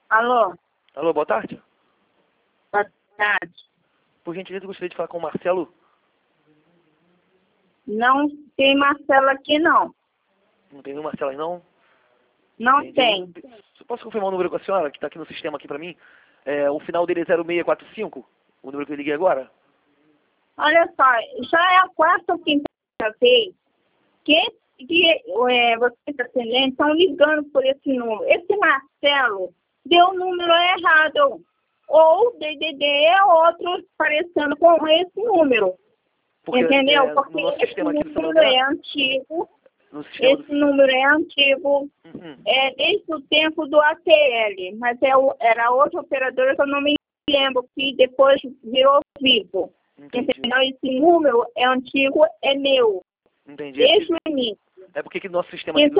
Alô? Alô, boa tarde. Boa tarde. Por gentileza, eu gostaria de falar com o Marcelo. Não tem Marcelo aqui, não. Não tem nenhum Marcelo aí, não? Não Entendi. tem. Posso confirmar o número com a senhora, que está aqui no sistema aqui para mim? O final dele é 0645, o número que eu liguei agora. Olha só, já é a quarta ou quinta vez que você está atendendo, estão ligando por esse número. Esse Marcelo deu o número errado. Ou o DDD é outro parecendo com esse número. Porque, entendeu? no Porque nosso esse sistema aqui do número celular, é antigo. no sistema Esse número é antigo. Uhum. É desde o tempo do ATL, mas era outra operadora que eu não me lembro, que depois virou Vivo. Entendi. Entendeu? Esse número é antigo, é meu. Entendi. Desde o início. É porque aqui no nosso sistema aqui Então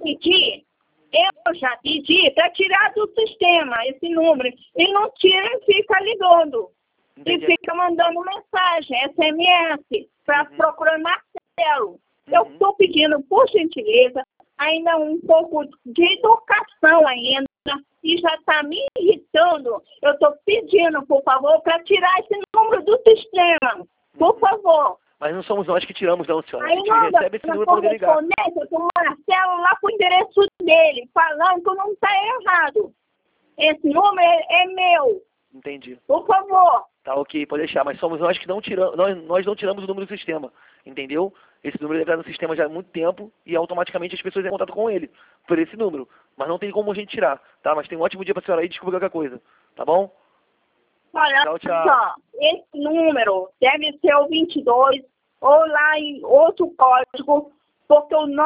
eu já pedi para tirar do sistema esse número. E não tira e fica ligando. Entendi. E fica mandando mensagem, SMS, para procurar Marcelo. Eu estou pedindo, por gentileza, ainda um pouco de educação ainda, e já está me irritando. Eu estou pedindo, por favor, para tirar esse número do sistema. Por favor. Mas não somos nós que tiramos, não, senhora. A Aí gente manda recebe esse número para poder ligar. correspondência com o Marcelo lá para o endereço dele, falando que não está errado. Esse número é meu. Entendi. Por favor. Tá, ok, pode deixar. Mas somos nós que não tiramos, nós não tiramos o número do sistema. Entendeu? Esse número está no sistema já há muito tempo e automaticamente as pessoas entram em contato com ele por esse número. Mas não tem como a gente tirar, tá? Mas tem um ótimo dia para a senhora aí, desculpa qualquer coisa. Tá bom? Olha Tchau, tchau. só, esse número deve ser o 22 ou lá em outro código, porque o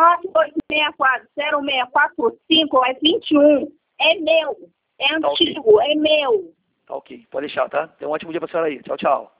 9264-0645 é 21. É meu. É Tá, ok. antigo, é meu. Tá, ok. Pode deixar, tá? Tem um ótimo dia para a senhora aí. Tchau, tchau.